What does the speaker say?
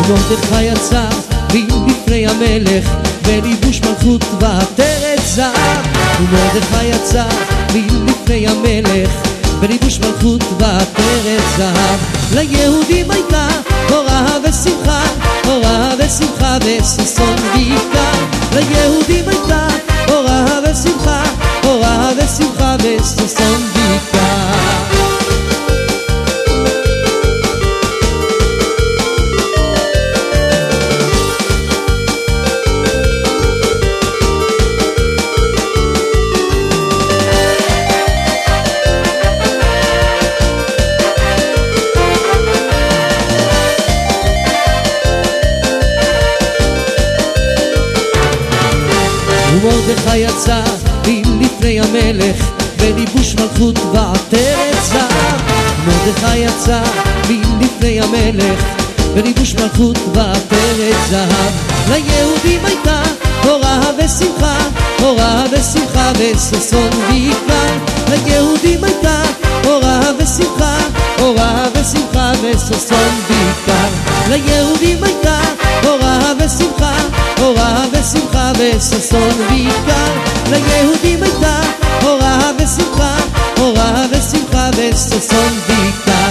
ומרדכי יצא לפני המלך בלבוש מלכות ועטרת זהב. ומרדכי יצא לפני המלך בלבוש מלכות ועטרת זהב. ליהודים הייתה אורה ושמחה, אורה ושמחה וששון ויקר. ליהודים הייתה אורה ושמחה, אורה ושמחה וששון ויקר. ומרדכי יצא לפני המלך בלבוש מלכות ועטרת זהב. מרדכי יצא לפני המלך בלבוש מלכות ועטרת זהב. ליהודים הייתה אורה ושמחה, אורה ושמחה וששון ויקר. ליהודים הייתה אורה ושמחה, אורה ושמחה וששון ויקר. ליהודים הייתה אורה ושמחה, אורה ושמחה וששון ויקר. ליהודים הייתה אורה ושמחה, אורה ושמחה וששון ויקר.